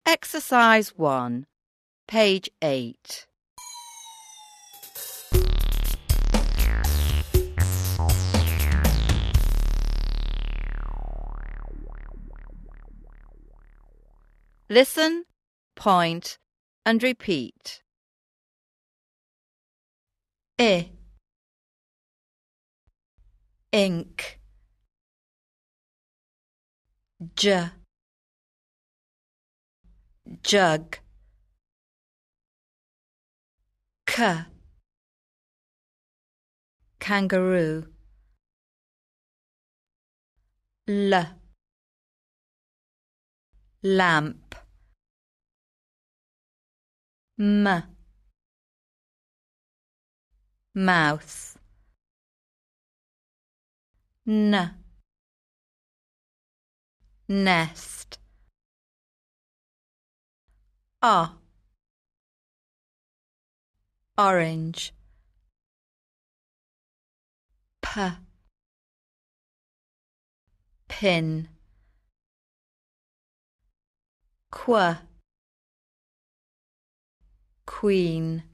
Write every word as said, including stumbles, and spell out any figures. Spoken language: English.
Exercise one, page eight. Listen, point, and repeat. I, ink. J, jug. K, kangaroo. L, lamp. M, mouse. N, nest. O, orange. P, pin. Qu, queen.